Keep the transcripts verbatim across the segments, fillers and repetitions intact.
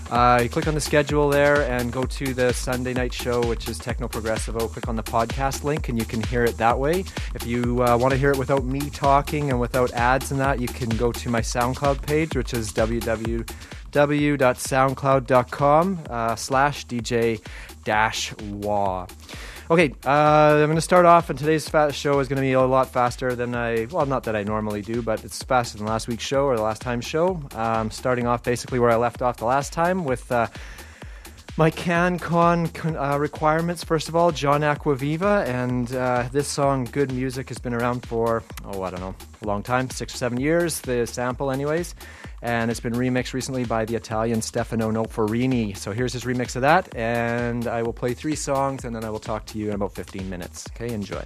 Uh, you click on the schedule there and go to the Sunday night show, which is Techno Progressivo. Click on the podcast link and you can hear it that way. If you uh, want to hear it without me talking and without ads and that, you can go to my SoundCloud page, which is w w w dot soundcloud dot com uh, slash d j dash wah. Okay, uh, I'm going to start off, and today's fast show is going to be a lot faster than I, well, not that I normally do, but it's faster than last week's show or the last time's show. Um, starting off basically where I left off the last time with uh, my CanCon uh, requirements. First of all, John Acquaviva, and uh, this song, Good Music, has been around for, oh, I don't know, a long time, six or seven years, the sample anyways. And it's been remixed recently by the Italian Stefano Noferini. So here's his remix of that, and I will play three songs, and then I will talk to you in about fifteen minutes. Okay, enjoy.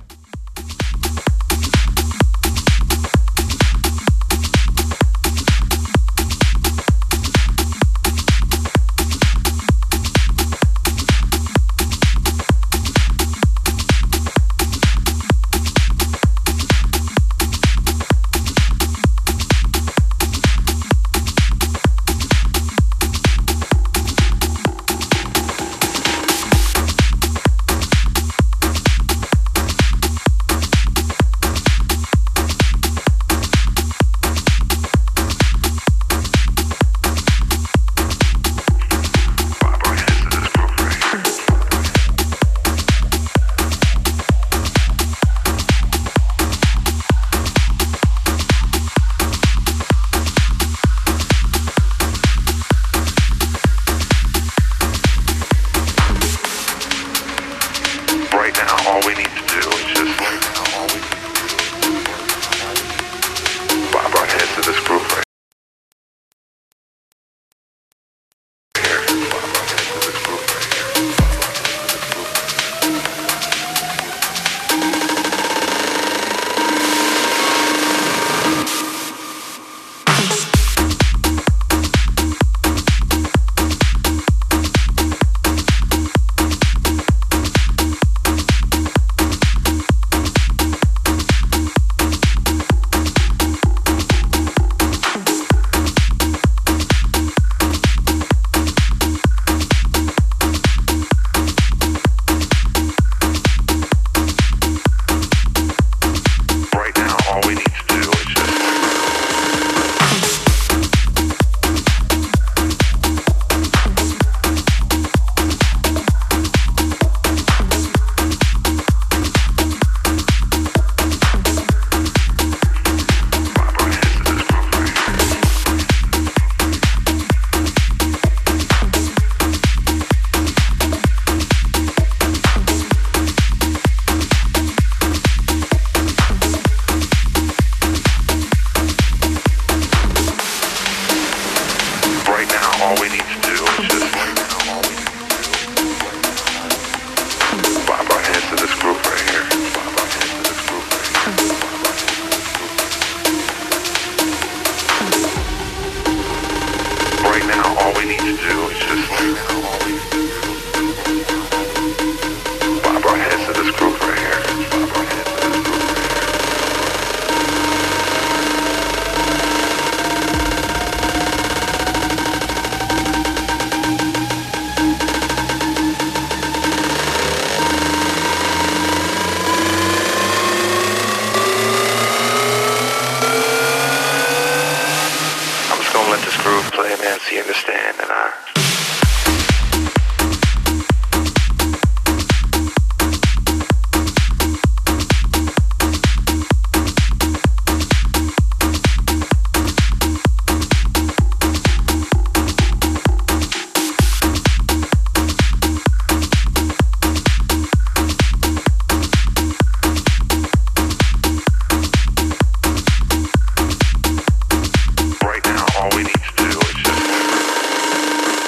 Right now, all we need to do is just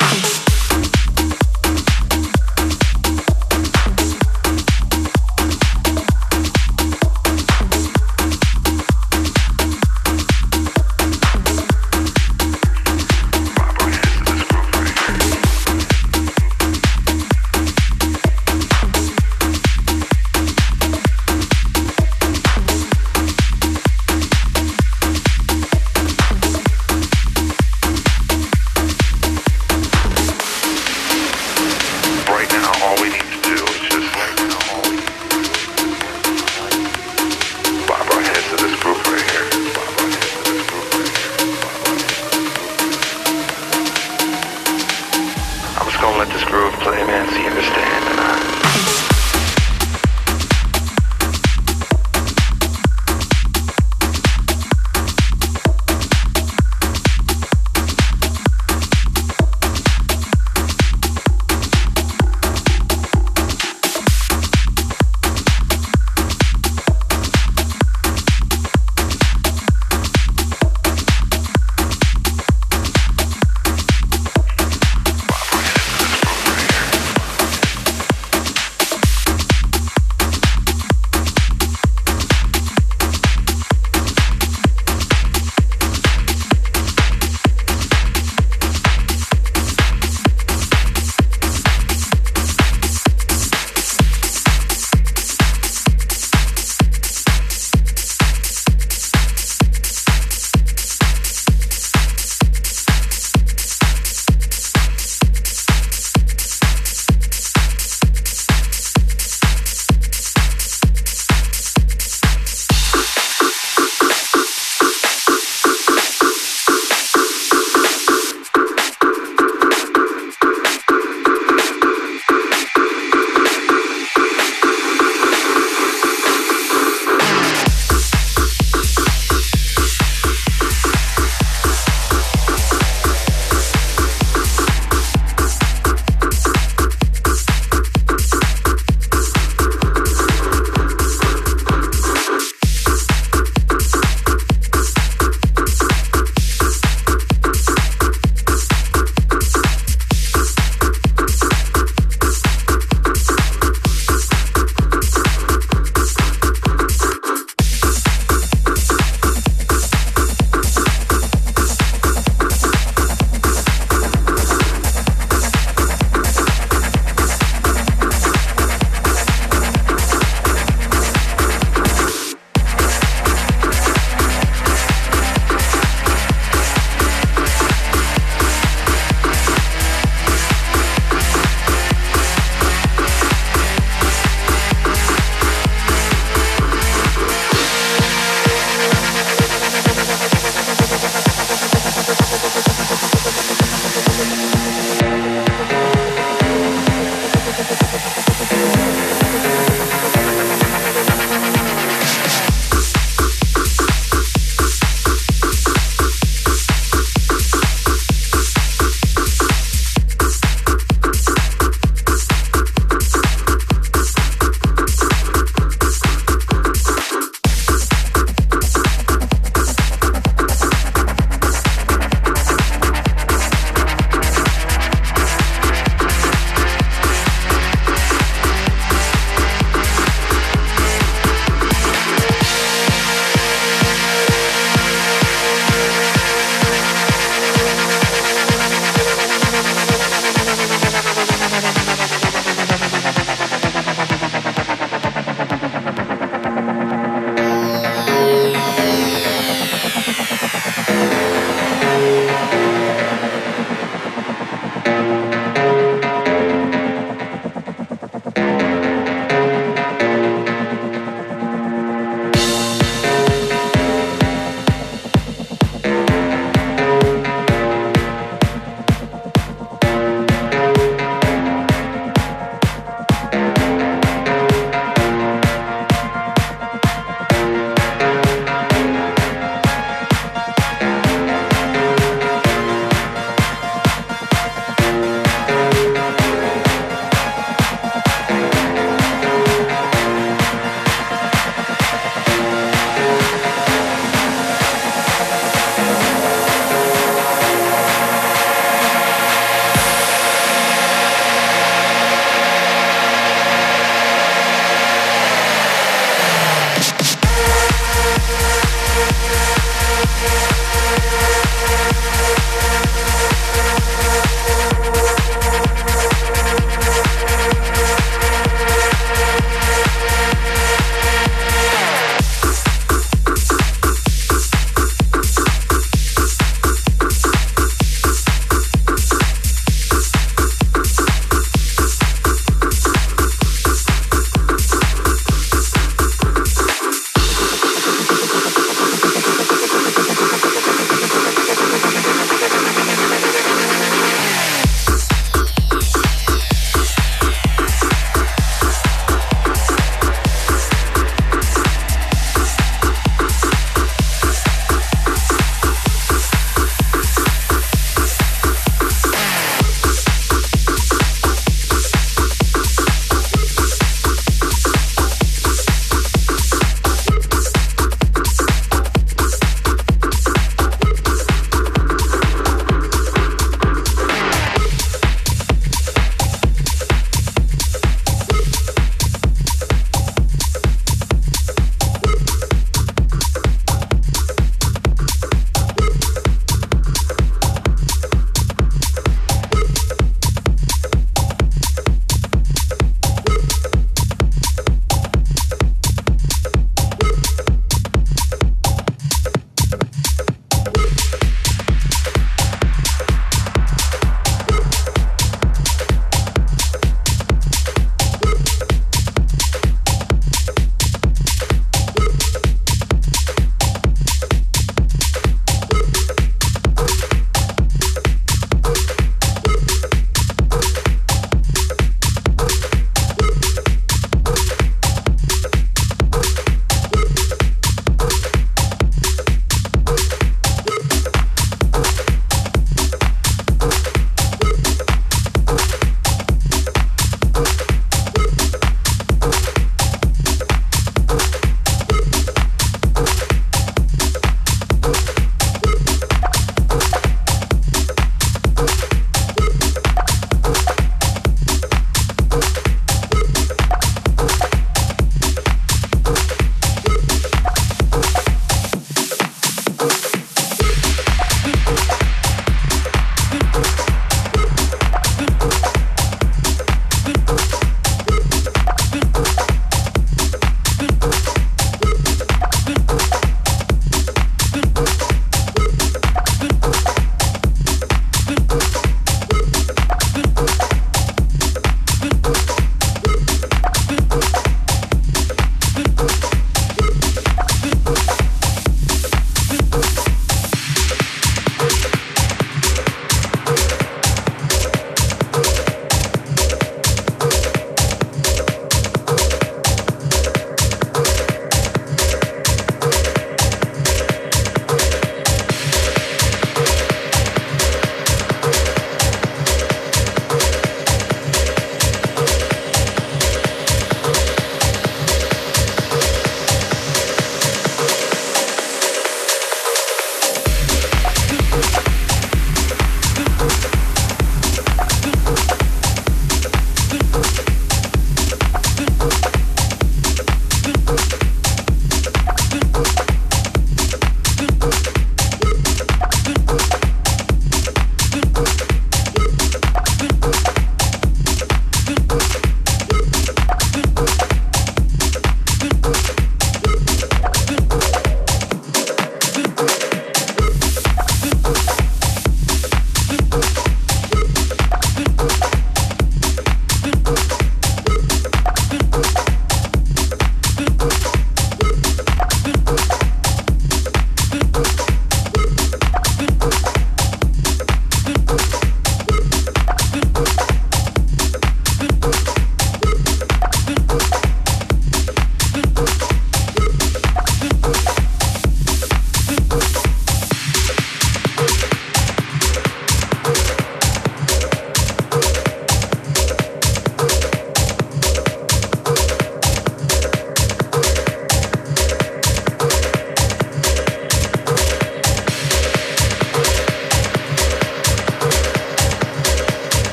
Yeah, so you understand. Uh,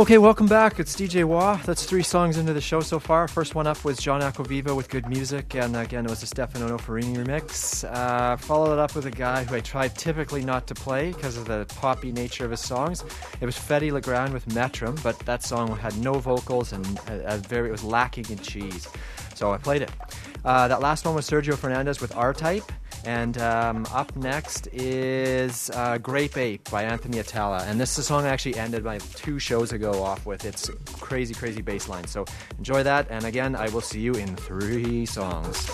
Okay, welcome back. It's D J Wah. That's three songs into the show so far. First one up was John Aquaviva with Good Music, and again, it was a Stefano Noferini remix. Uh, followed it up with a guy who I try typically not to play because of the poppy nature of his songs. It was Fedde Le Grand with Metrum, but that song had no vocals and a, a very, it was lacking in cheese. So I played it. Uh, that last one was Sergio Fernandez with R-Type. And um, up next is uh, Grape Ape by Anthony Atala. And this is a song I actually ended my two shows ago off with. It's crazy, crazy bass line. So enjoy that. And again, I will see you in three songs.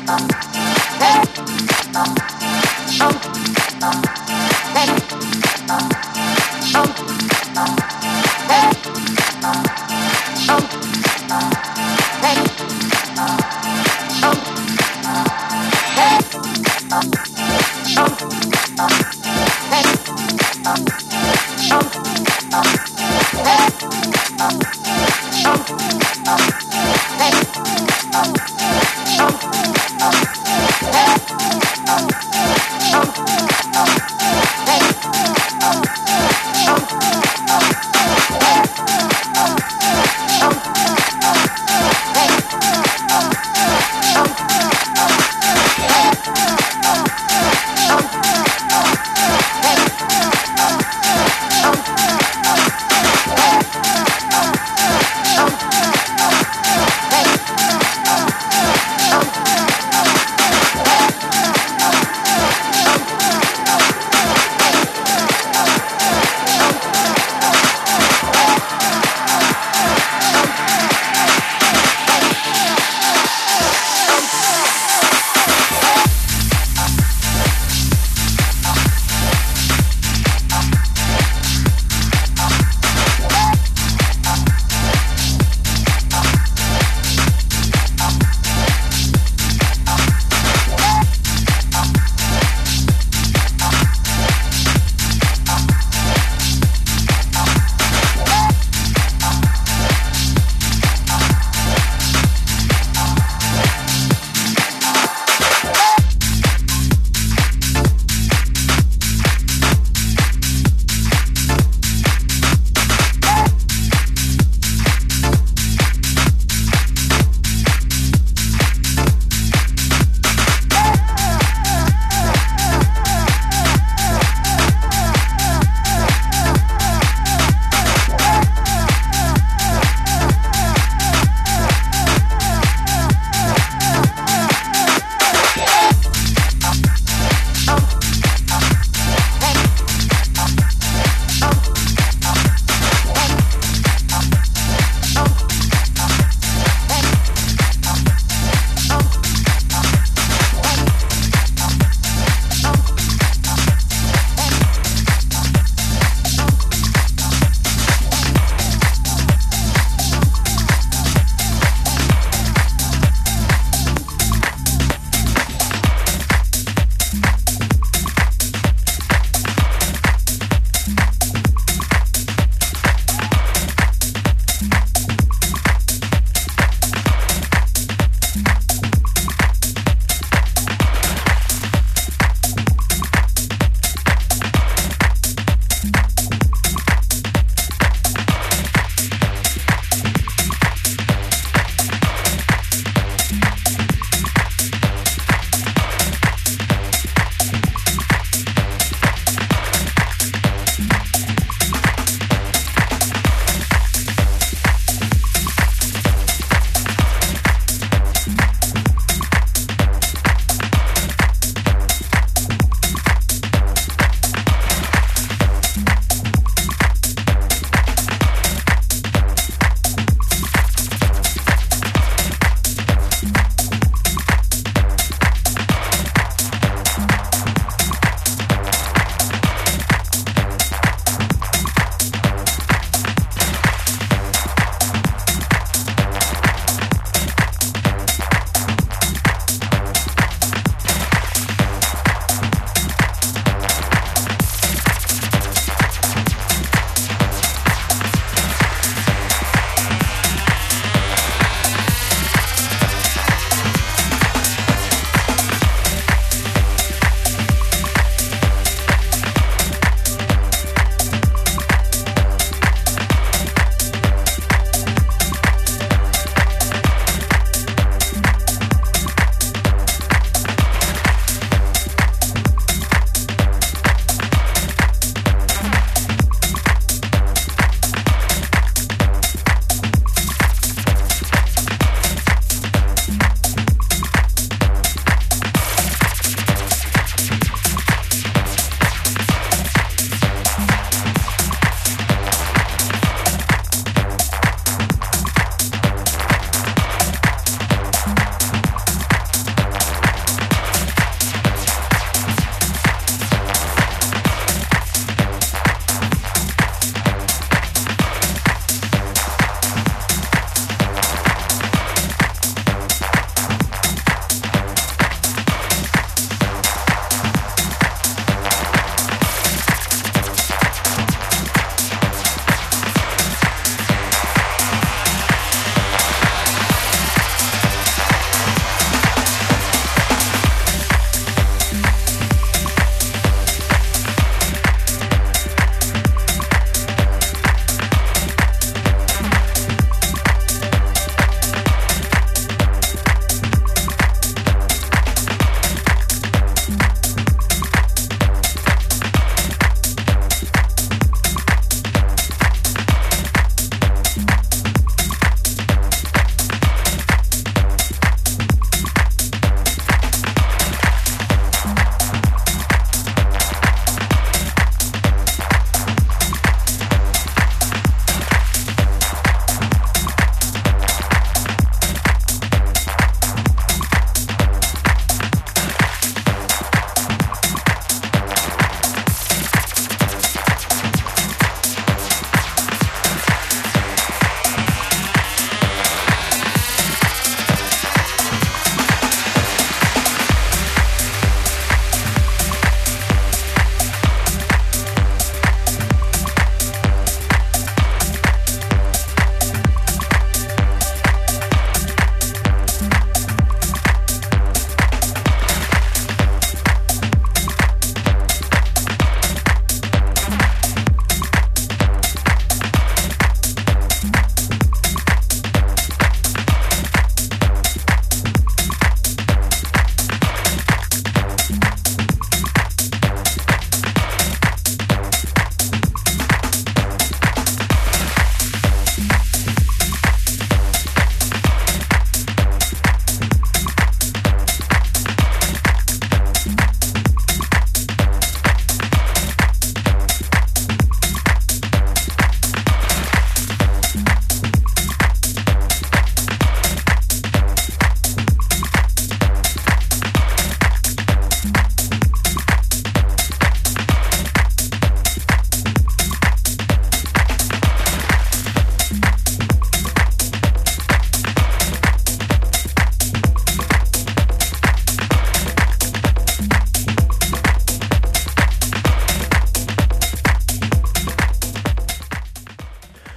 Hey!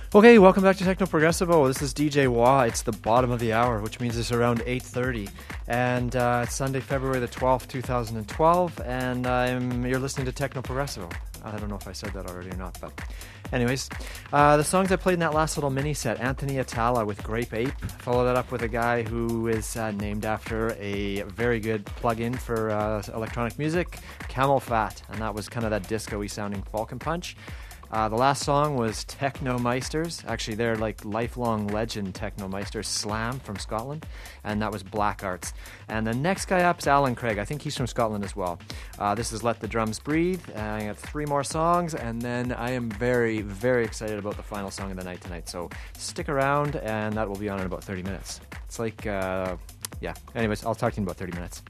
Okay, welcome back to Techno Progressivo. This is D J Wah. It's the bottom of the hour, which means it's around eight thirty. And uh, it's Sunday, February the twelfth, twenty twelve, and I'm, you're listening to Techno Progressivo. I don't know if I said that already or not, but anyways. Uh, the songs I played in that last little mini set, Anthony Atala with Grape Ape. Followed that up with a guy who is uh, named after a very good plug-in for uh, electronic music, Camel Fat, and that was kind of that disco-y sounding Falcon Punch. Uh, the last song was Technomeisters. Actually, they're like lifelong legend Technomeisters, Slam from Scotland, and that was Black Arts. And the next guy up is Alan Craig. I think he's from Scotland as well. Uh, this is Let the Drums Breathe. Uh, I got three more songs, and then I am very, very excited about the final song of the night tonight. So stick around, and that will be on in about thirty minutes. It's like, uh, yeah. Anyways, I'll talk to you in about thirty minutes.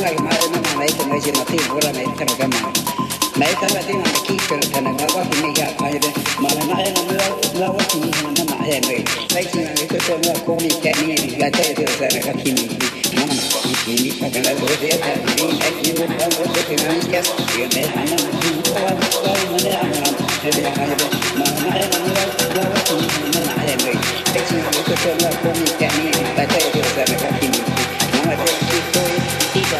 la ma na ma mai to mai ji na ti ho ra mai ta ga ma mai ta ba ti ma ki ke ta na ga ba ki ni ga ai de ma na ai na na na wa ki ni na ma ai mai sai ki na ko to na ko ni ke ni ga ta de sa na ka ki ni na ma ki ni ka ga la do de ta ni ai ki ni na ko ke na ni ke ki me ha na ki ko wa ko ma ne a na de de ha de ma na ai na na na wa ki ni na ma ai mai sai ki na ko to na ko ni ke ni ga ta de sa na ka ki ni na ma de ki ko ti ba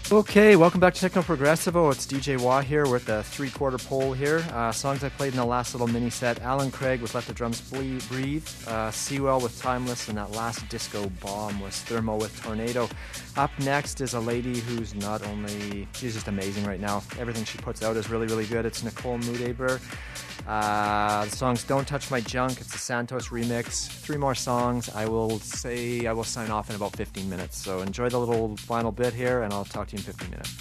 Okay, welcome back to Techno Progressivo. It's D J Wah here. We're at the three-quarter pole here. Uh, songs I played in the last little mini set. Alan Craig with Let the Drums Ble- Breathe. Uh, Sewell with Timeless. And that last disco bomb was Thermo with Tornado. Up next is a lady who's not only... She's just amazing right now. Everything she puts out is really, really good. It's Nicole Mudeber. Uh, the song's Don't Touch My Junk. It's a Santos remix. Three more songs. I will say I will sign off in about fifteen minutes. So enjoy the little final bit here, and I'll talk to you in fifteen minutes.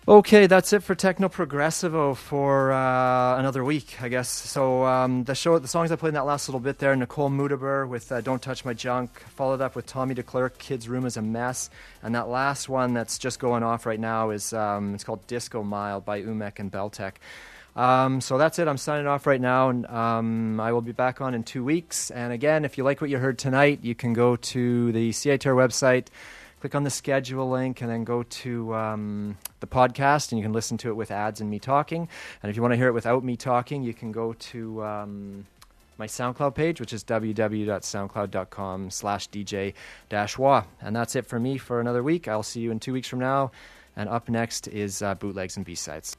Okay, that's it for Techno Progressivo for uh, another week, I guess. So um, the show, the songs I played in that last little bit there, Nicole Mudaber with uh, Don't Touch My Junk, followed up with Tommy DeClerc, Kid's Room is a Mess, and that last one that's just going off right now is um, it's called Disco Mile by Umek and Beltec. Um, so that's it. I'm signing off right now, and um, I will be back on in two weeks. And again, if you like what you heard tonight, you can go to the C I T R website, click on the schedule link, and then go to um, the podcast, and you can listen to it with ads and me talking. And if you want to hear it without me talking, you can go to um, my SoundCloud page, which is www.soundcloud.com slash DJ dash wah. And that's it for me for another week. I'll see you in two weeks from now. And up next is uh, Bootlegs and B-Sides.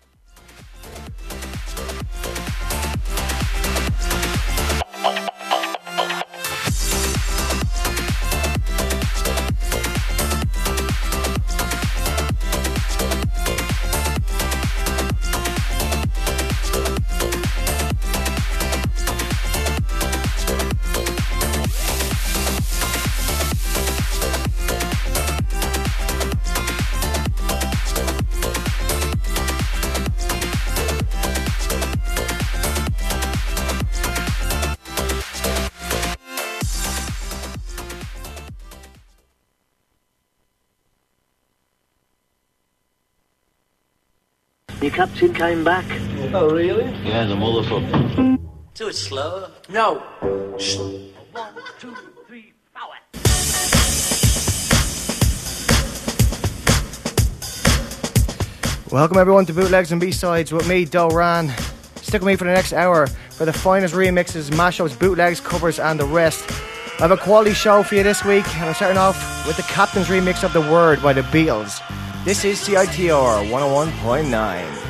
Your captain came back. Oh, really? Yeah, the motherfucker. Do it slower. No. Shh. One, two, three, power. Welcome everyone to Bootlegs and B-Sides with me, Doran. Stick with me for the next hour for the finest remixes, mashups, bootlegs, covers and the rest. I have a quality show for you this week, and I'm starting off with the Captain's remix of The Word by the Beatles. This is C I T R one oh one point nine.